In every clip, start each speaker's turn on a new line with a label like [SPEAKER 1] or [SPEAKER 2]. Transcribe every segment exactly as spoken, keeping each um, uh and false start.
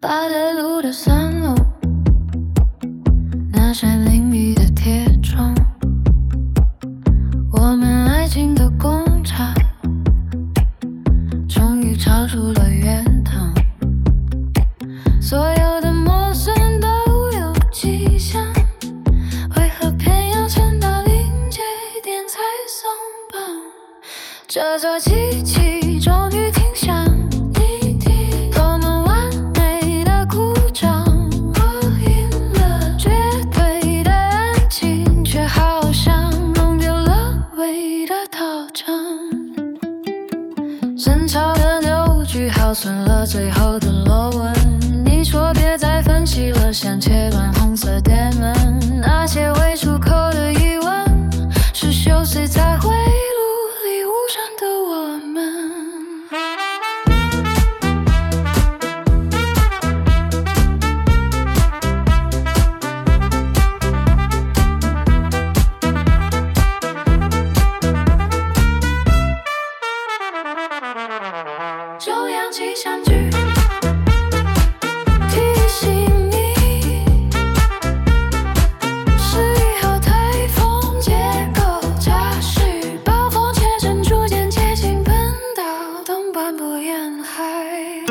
[SPEAKER 1] 八德路的三楼，那扇淋雨的铁窗，我们爱情的工厂终于超出了原堂，所有的陌生都有迹象，为何偏要撑到临界点才松绑？这座机器终于停响，你听多么完美的鼓掌，我赢了绝对的安静，却好像弄丢了唯一的道场。争吵的扭曲耗损了最后的螺纹，你说别再分析了，想切断红色电门，那些未出口的疑问是羞涩在回路里无声的我们。中央气象局提醒你，十一号台风结构差序，暴风切阵逐渐接近本岛东半部沿海，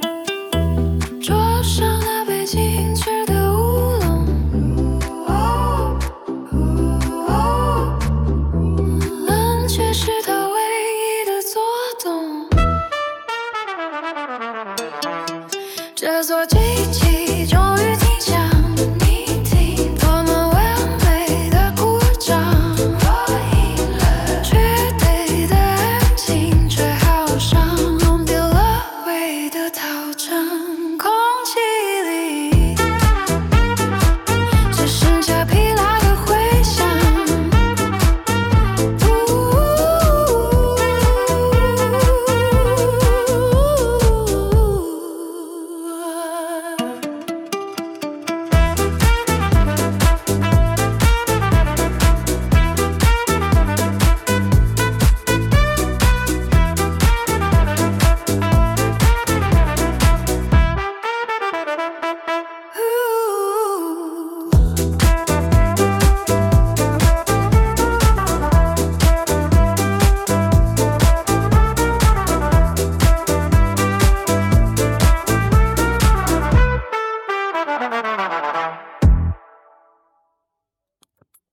[SPEAKER 1] 桌上那杯精致的乌龙，冷却是它唯一的作动。这座机器